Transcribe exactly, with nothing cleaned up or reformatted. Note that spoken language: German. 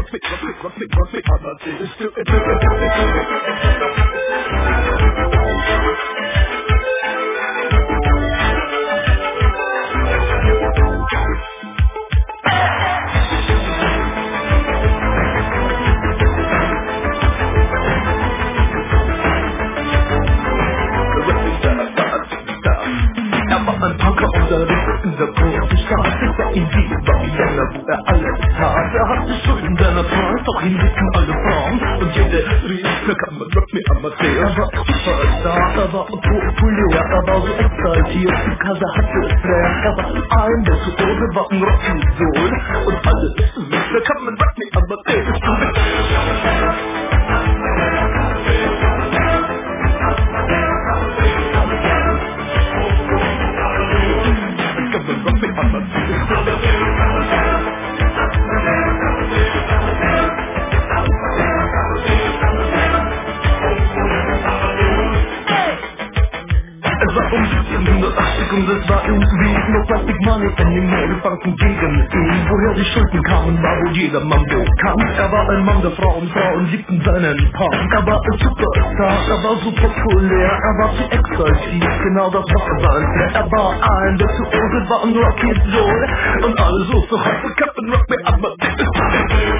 Er war ein Punker unterwegs in der großen Stadt. Es war ihm wie war wie Länder, wo er alles tat. Er hatte Schulden seiner Freund, doch ihn liebten alle Frauen. Und jede rief, da kann man Rock me Amadeus. Er war Superstar, er war populär, er war so exaltiert, because er hatte Flair. Er war ein Virtuose, war ein Rock'n'Roll. Und alles rief, da kann man Rock me Amadeus. Es war um siebzehnhundertachtzig und es war irgendwie no plastic money anymore. Die Banken gegen ihn. Woher die Schulden kamen, war wohl jedermann bekannt. Er war ein Mann der Frauen, Frauen liebten seinen Punk. Er war ein Superstar, er war so populär, er war zu exaltiert, genau das war sein Flair. Er war ein Virtuose, war ein Rock'n'Roll und alle so für heute Captain Rock me Amadeus.